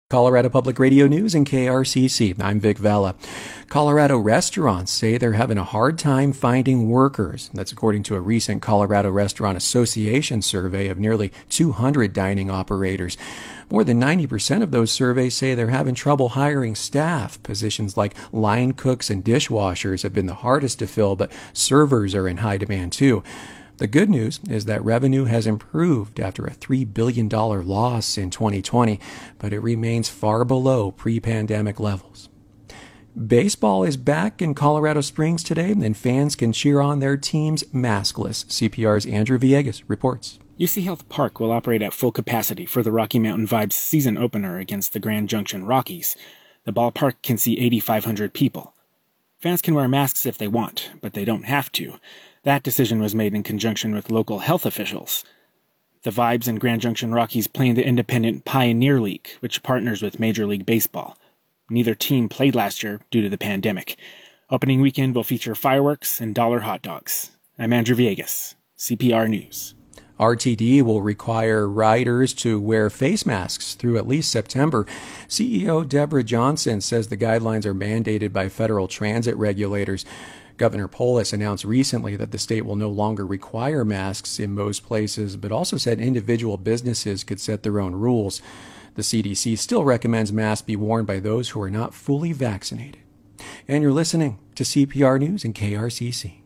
Colorado Public Radio News and KRCC. I'm Vic Vela. Colorado restaurants say they're having a hard time finding workers. That's according to a recent Colorado Restaurant Association survey of nearly 200 dining operators. More than 90% of those surveys say they're having trouble hiring staff. Positions like line cooks and dishwashers have been the hardest to fill, but servers are in high demand too. The good news is that revenue has improved after a $3 billion loss in 2020, but it remains far below pre-pandemic levels. Baseball is back in Colorado Springs today, and fans can cheer on their teams maskless. CPR's Andrew Villegas reports. UC Health Park will operate at full capacity for the Rocky Mountain Vibes season opener against the Grand Junction Rockies. The ballpark can seat 8,500 people. Fans can wear masks if they want, but they don't have to. That decision was made in conjunction with local health officials. The Vibes and Grand Junction Rockies play in the independent Pioneer League, which partners with Major League Baseball. Neither team played last year due to the pandemic. Opening weekend will feature fireworks and dollar hot dogs. I'm Andrew Villegas, CPR News. RTD will require riders to wear face masks through at least September. CEO Deborah Johnson says the guidelines are mandated by federal transit regulators. Governor Polis announced recently that the state will no longer require masks in most places, but also said individual businesses could set their own rules. The CDC still recommends masks be worn by those who are not fully vaccinated. And you're listening to CPR News and KRCC.